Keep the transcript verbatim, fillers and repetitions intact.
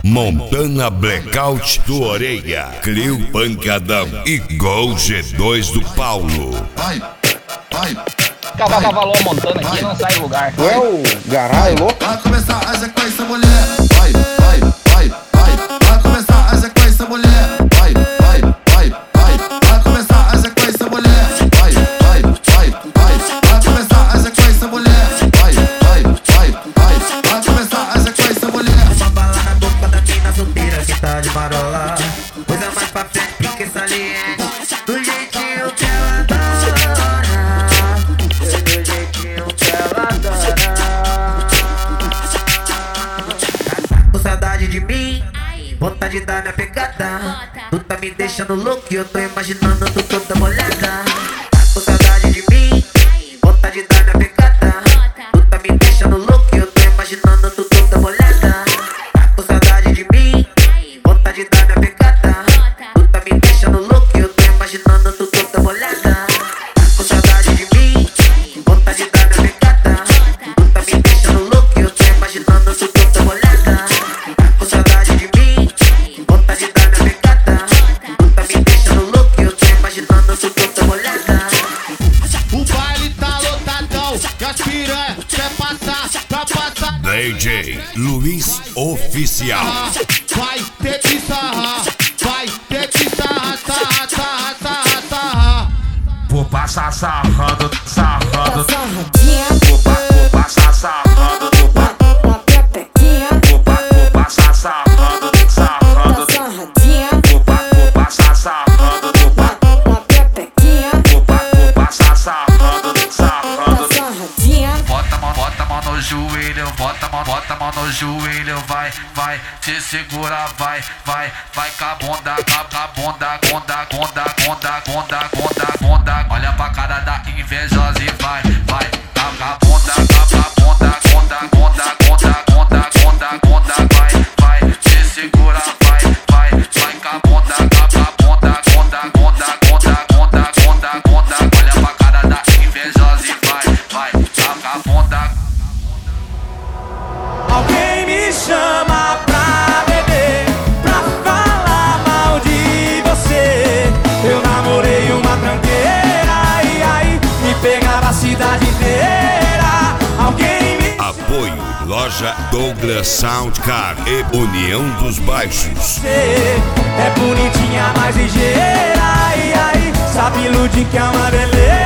Montana Blackout do Orelha, Clio Pancadão e Gol G dois do Paulo. Vai, vai. Cavalou a Montana aqui, não sai lugar. Tu é o Garay, louco? Vai começar a sequência, mulher. Vai, vai, vai, vai. Vai começar a sequência, mulher. Vai, vai, vai, vai. Vai começar a sequência, mulher. Vai, vai, vai, vai. Vai começar a sequência, mulher. Vai, vai, vai, vai. Vai começar a sequência, mulher. Uma bala na boca da mina solteira que tá de marola. Coisa mais pra frente que saliente. Do jeitinho que ela adora. Do jeitinho que ela adora. Tá com saudade de mim? Vontade de dar minha pegada. Tu tá me deixando louco e eu tô imaginando tu toda molhada. Tá com saudade de mim? Vontade de dar minha pegada. Tu tá me deixando louco e eu tô imaginando tu toda molhada. Tá com saudade de mim? Vontade de dar minha pegada. Tu tá me deixando louco e eu tô imaginando tu toda molhada. Tá com saudade de mim? Vontade de dar minha pegada. Tu tá me deixando louco e eu tô imaginando tu toda molhada. Tá com saudade de mim? Vontade de dar minha pegada. Tu tá me deixando louco e eu tô imaginando tu toda molhada. O baile tá lotadão, e as piranha quer passar pra passar. D J Luiz Oficial. Vai ter que sarrar, vai ter que sarrar, sarrar, sarrar, sarrar, sarrar. Vou passar sarrando, sarrando. Sarradinha, Vou, pa, vou passar sarrando. Vou, pa, na pepequinha, vou, pa, vou passar sarrando, sarrando. sarradinha, Vou, pa, vou passar sarrando. Vou, pa, na pepequinha, vou, pa, vou passar sarrando, sarrando. sarradinha. Bota a mão, bota a mão no joelho, bota a mão, bota a mão no joelho, vai, vai, te segura, vai, vai, vai com a bunda, com a bunda, bunda, bunda, bunda, bunda, bunda, bunda. Olha pra cara da invejosa e vai, vai, tá com a bunda, com a bunda, bunda, bunda, bunda, bunda, bunda, bunda, vai, vai, te segura, vai, vai, vai com a bunda, com a bunda, bunda, bunda, bunda, bunda, bunda, bunda. Olha pra cara da invejosa e vai, vai, tá com a bunda. Alguém me chama pra beber, pra falar mal de você. Eu namorei uma tranqueira e aí me pegava a cidade inteira. Alguém me... Apoio Loja Douglas Sound Car e União dos Baixos. É bonitinha, mais ligeira e aí sabe iludir que é uma beleza.